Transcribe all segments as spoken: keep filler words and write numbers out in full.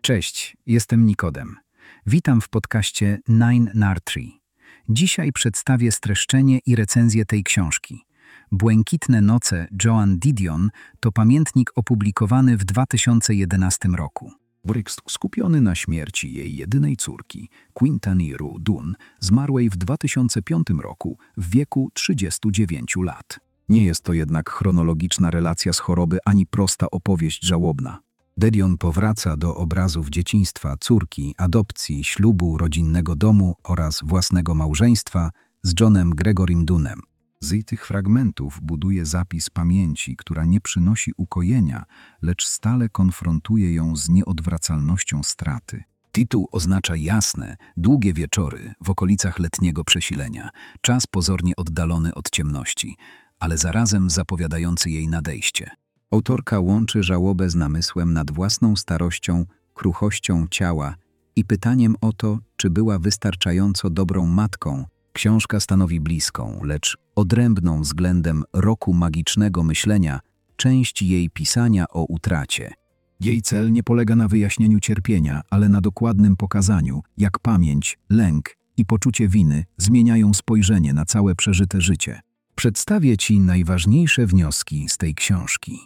Cześć, jestem Nikodem. Witam w podcaście Nine Nartree. Dzisiaj przedstawię streszczenie i recenzję tej książki. Błękitne noce Joan Didion to pamiętnik opublikowany w dwa tysiące jedenastym roku. Briggs, skupiony na śmierci jej jedynej córki, Quintany Rue Dunn, zmarłej w dwa tysiące piątym roku w wieku trzydziestu dziewięciu lat. Nie jest to jednak chronologiczna relacja z choroby ani prosta opowieść żałobna. Didion powraca do obrazów dzieciństwa, córki, adopcji, ślubu, rodzinnego domu oraz własnego małżeństwa z Johnem Gregorym Dunnem. Z tych fragmentów buduje zapis pamięci, która nie przynosi ukojenia, lecz stale konfrontuje ją z nieodwracalnością straty. Tytuł oznacza jasne, długie wieczory w okolicach letniego przesilenia, czas pozornie oddalony od ciemności, ale zarazem zapowiadający jej nadejście. Autorka łączy żałobę z namysłem nad własną starością, kruchością ciała i pytaniem o to, czy była wystarczająco dobrą matką. Książka stanowi bliską, lecz odrębną względem roku magicznego myślenia część jej pisania o utracie. Jej cel nie polega na wyjaśnieniu cierpienia, ale na dokładnym pokazaniu, jak pamięć, lęk i poczucie winy zmieniają spojrzenie na całe przeżyte życie. Przedstawię Ci najważniejsze wnioski z tej książki.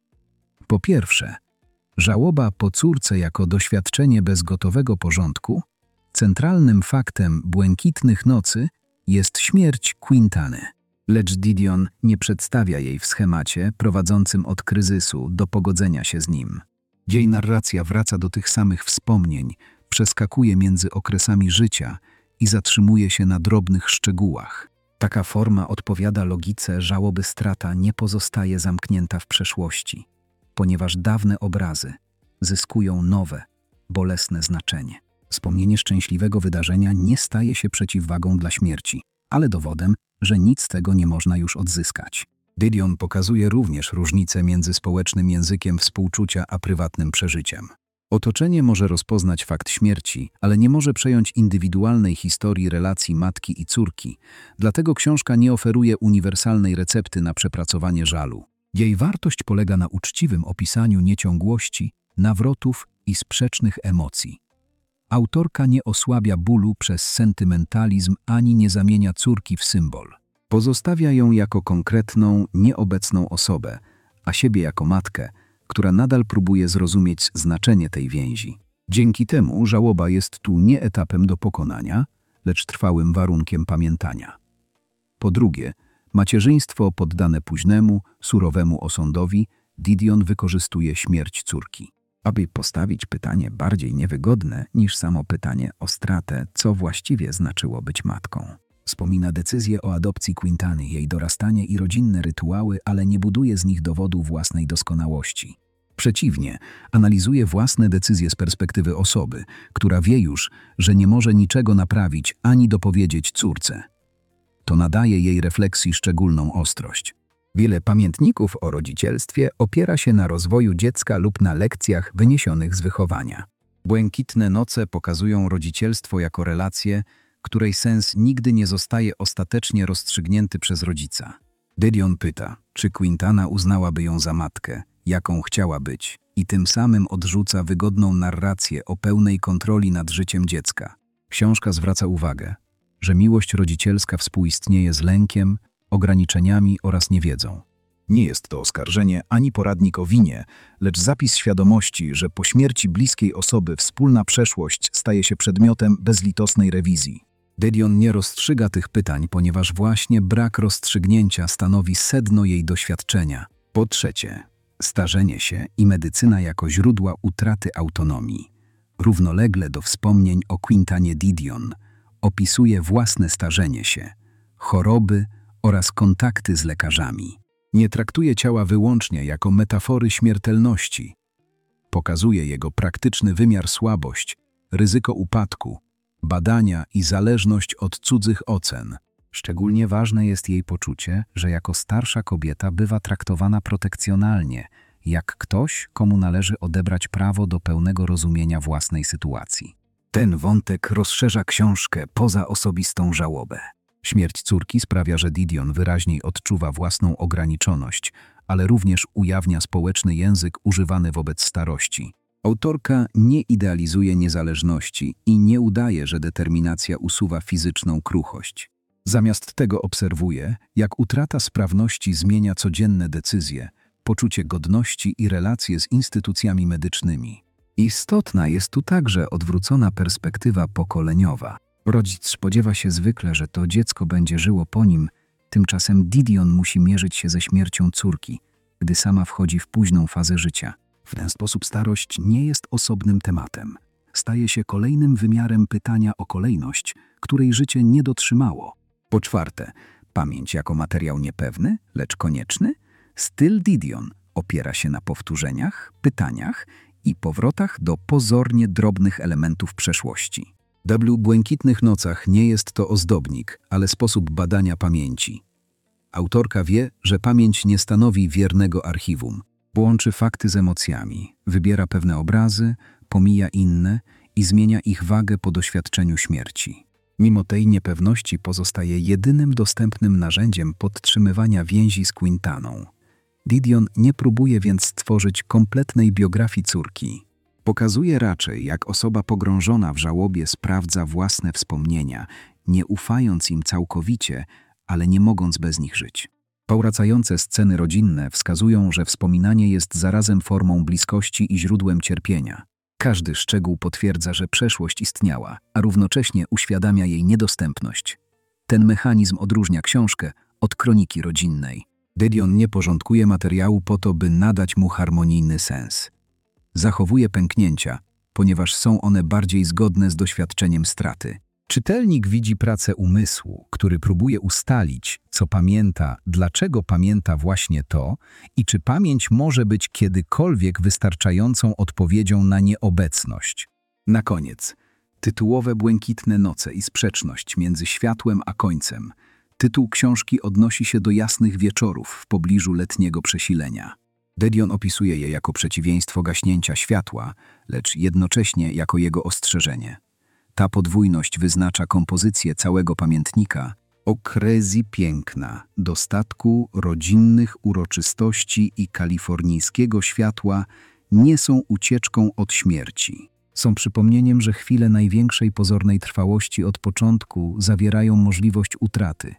Po pierwsze, żałoba po córce jako doświadczenie bez gotowego porządku. Centralnym faktem Błękitnych nocy jest śmierć Quintany. Lecz Didion nie przedstawia jej w schemacie prowadzącym od kryzysu do pogodzenia się z nim. Jej narracja wraca do tych samych wspomnień, przeskakuje między okresami życia i zatrzymuje się na drobnych szczegółach. Taka forma odpowiada logice żałoby strata nie pozostaje zamknięta w przeszłości, ponieważ dawne obrazy zyskują nowe, bolesne znaczenie. Wspomnienie szczęśliwego wydarzenia nie staje się przeciwwagą dla śmierci, ale dowodem, że nic z tego nie można już odzyskać. Didion pokazuje również różnicę między społecznym językiem współczucia a prywatnym przeżyciem. Otoczenie może rozpoznać fakt śmierci, ale nie może przejąć indywidualnej historii relacji matki i córki, dlatego książka nie oferuje uniwersalnej recepty na przepracowanie żalu. Jej wartość polega na uczciwym opisaniu nieciągłości, nawrotów i sprzecznych emocji. Autorka nie osłabia bólu przez sentymentalizm ani nie zamienia córki w symbol. Pozostawia ją jako konkretną, nieobecną osobę, a siebie jako matkę, która nadal próbuje zrozumieć znaczenie tej więzi. Dzięki temu żałoba jest tu nie etapem do pokonania, lecz trwałym warunkiem pamiętania. Po drugie, macierzyństwo poddane późnemu, surowemu osądowi, Didion wykorzystuje śmierć córki, aby postawić pytanie bardziej niewygodne niż samo pytanie o stratę, co właściwie znaczyło być matką. Wspomina decyzję o adopcji Quintany, jej dorastanie i rodzinne rytuały, ale nie buduje z nich dowodu własnej doskonałości. Przeciwnie, analizuje własne decyzje z perspektywy osoby, która wie już, że nie może niczego naprawić ani dopowiedzieć córce. To nadaje jej refleksji szczególną ostrość. Wiele pamiętników o rodzicielstwie opiera się na rozwoju dziecka lub na lekcjach wyniesionych z wychowania. Błękitne noce pokazują rodzicielstwo jako relację, której sens nigdy nie zostaje ostatecznie rozstrzygnięty przez rodzica. Didion pyta, czy Quintana uznałaby ją za matkę, jaką chciała być, i tym samym odrzuca wygodną narrację o pełnej kontroli nad życiem dziecka. Książka zwraca uwagę, że miłość rodzicielska współistnieje z lękiem, ograniczeniami oraz niewiedzą. Nie jest to oskarżenie ani poradnik o winie, lecz zapis świadomości, że po śmierci bliskiej osoby wspólna przeszłość staje się przedmiotem bezlitosnej rewizji. Didion nie rozstrzyga tych pytań, ponieważ właśnie brak rozstrzygnięcia stanowi sedno jej doświadczenia. Po trzecie, starzenie się i medycyna jako źródła utraty autonomii. Równolegle do wspomnień o Quintanie Didion opisuje własne starzenie się, choroby oraz kontakty z lekarzami. Nie traktuje ciała wyłącznie jako metafory śmiertelności. Pokazuje jego praktyczny wymiar słabość, ryzyko upadku, badania i zależność od cudzych ocen. Szczególnie ważne jest jej poczucie, że jako starsza kobieta bywa traktowana protekcjonalnie, jak ktoś, komu należy odebrać prawo do pełnego rozumienia własnej sytuacji. Ten wątek rozszerza książkę poza osobistą żałobę. Śmierć córki sprawia, że Didion wyraźniej odczuwa własną ograniczoność, ale również ujawnia społeczny język używany wobec starości. Autorka nie idealizuje niezależności i nie udaje, że determinacja usuwa fizyczną kruchość. Zamiast tego obserwuje, jak utrata sprawności zmienia codzienne decyzje, poczucie godności i relacje z instytucjami medycznymi. Istotna jest tu także odwrócona perspektywa pokoleniowa. Rodzic spodziewa się zwykle, że to dziecko będzie żyło po nim, tymczasem Didion musi mierzyć się ze śmiercią córki, gdy sama wchodzi w późną fazę życia. W ten sposób starość nie jest osobnym tematem. Staje się kolejnym wymiarem pytania o kolejność, której życie nie dotrzymało. Po czwarte, pamięć jako materiał niepewny, lecz konieczny? Styl Didion opiera się na powtórzeniach, pytaniach i powrotach do pozornie drobnych elementów przeszłości. W Błękitnych nocach nie jest to ozdobnik, ale sposób badania pamięci. Autorka wie, że pamięć nie stanowi wiernego archiwum. Łączy fakty z emocjami, wybiera pewne obrazy, pomija inne i zmienia ich wagę po doświadczeniu śmierci. Mimo tej niepewności pozostaje jedynym dostępnym narzędziem podtrzymywania więzi z Quintaną. Didion nie próbuje więc stworzyć kompletnej biografii córki. Pokazuje raczej, jak osoba pogrążona w żałobie sprawdza własne wspomnienia, nie ufając im całkowicie, ale nie mogąc bez nich żyć. Powracające sceny rodzinne wskazują, że wspominanie jest zarazem formą bliskości i źródłem cierpienia. Każdy szczegół potwierdza, że przeszłość istniała, a równocześnie uświadamia jej niedostępność. Ten mechanizm odróżnia książkę od kroniki rodzinnej. Didion nie porządkuje materiału po to, by nadać mu harmonijny sens. Zachowuje pęknięcia, ponieważ są one bardziej zgodne z doświadczeniem straty. Czytelnik widzi pracę umysłu, który próbuje ustalić, co pamięta, dlaczego pamięta właśnie to i czy pamięć może być kiedykolwiek wystarczającą odpowiedzią na nieobecność. Na koniec, tytułowe Błękitne noce i sprzeczność między światłem a końcem. Tytuł książki odnosi się do jasnych wieczorów w pobliżu letniego przesilenia. Didion opisuje je jako przeciwieństwo gaśnięcia światła, lecz jednocześnie jako jego ostrzeżenie. Ta podwójność wyznacza kompozycję całego pamiętnika, okresji piękna, dostatku, rodzinnych uroczystości i kalifornijskiego światła nie są ucieczką od śmierci. Są przypomnieniem, że chwile największej pozornej trwałości od początku zawierają możliwość utraty.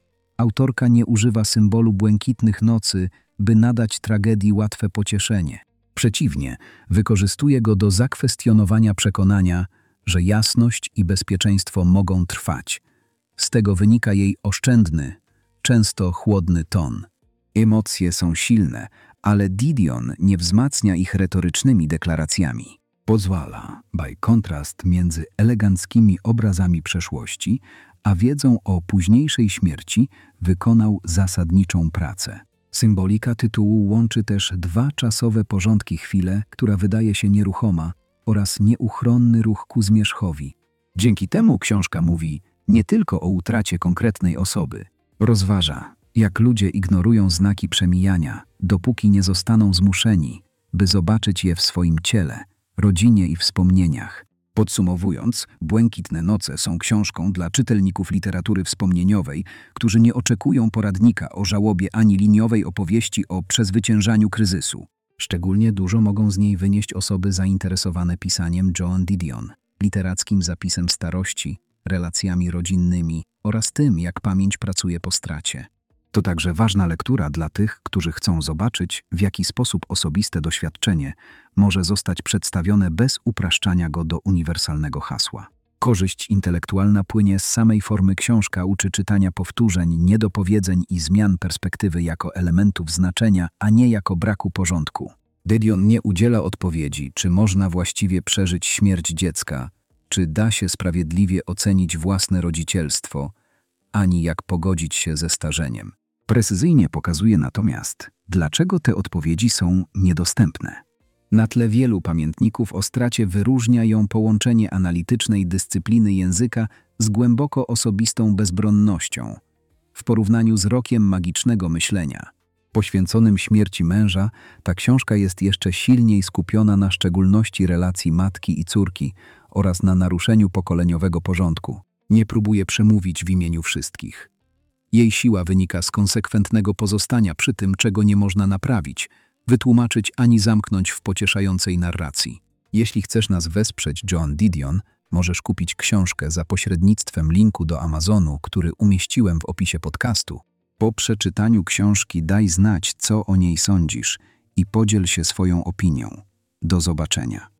Autorka nie używa symbolu błękitnych nocy, by nadać tragedii łatwe pocieszenie. Przeciwnie, wykorzystuje go do zakwestionowania przekonania, że jasność i bezpieczeństwo mogą trwać. Z tego wynika jej oszczędny, często chłodny ton. Emocje są silne, ale Didion nie wzmacnia ich retorycznymi deklaracjami. Pozwala, by kontrast między eleganckimi obrazami przeszłości, a wiedzą o późniejszej śmierci wykonał zasadniczą pracę. Symbolika tytułu łączy też dwa czasowe porządki: chwilę, która wydaje się nieruchoma, oraz nieuchronny ruch ku zmierzchowi. Dzięki temu książka mówi nie tylko o utracie konkretnej osoby. Rozważa, jak ludzie ignorują znaki przemijania, dopóki nie zostaną zmuszeni, by zobaczyć je w swoim ciele, rodzinie i wspomnieniach. Podsumowując, Błękitne noce są książką dla czytelników literatury wspomnieniowej, którzy nie oczekują poradnika o żałobie ani liniowej opowieści o przezwyciężaniu kryzysu. Szczególnie dużo mogą z niej wynieść osoby zainteresowane pisaniem Joan Didion, literackim zapisem starości, relacjami rodzinnymi oraz tym, jak pamięć pracuje po stracie. To także ważna lektura dla tych, którzy chcą zobaczyć, w jaki sposób osobiste doświadczenie może zostać przedstawione bez upraszczania go do uniwersalnego hasła. Korzyść intelektualna płynie z samej formy. Książka uczy czytania powtórzeń, niedopowiedzeń i zmian perspektywy jako elementów znaczenia, a nie jako braku porządku. Didion nie udziela odpowiedzi, czy można właściwie przeżyć śmierć dziecka, czy da się sprawiedliwie ocenić własne rodzicielstwo, ani jak pogodzić się ze starzeniem. Precyzyjnie pokazuje natomiast, dlaczego te odpowiedzi są niedostępne. Na tle wielu pamiętników o stracie wyróżnia ją połączenie analitycznej dyscypliny języka z głęboko osobistą bezbronnością, w porównaniu z rokiem magicznego myślenia. Poświęconym śmierci męża, ta książka jest jeszcze silniej skupiona na szczególności relacji matki i córki oraz na naruszeniu pokoleniowego porządku. Nie próbuje przemówić w imieniu wszystkich. Jej siła wynika z konsekwentnego pozostania przy tym, czego nie można naprawić, wytłumaczyć ani zamknąć w pocieszającej narracji. Jeśli chcesz nas wesprzeć, Joan Didion, możesz kupić książkę za pośrednictwem linku do Amazonu, który umieściłem w opisie podcastu. Po przeczytaniu książki daj znać, co o niej sądzisz i podziel się swoją opinią. Do zobaczenia.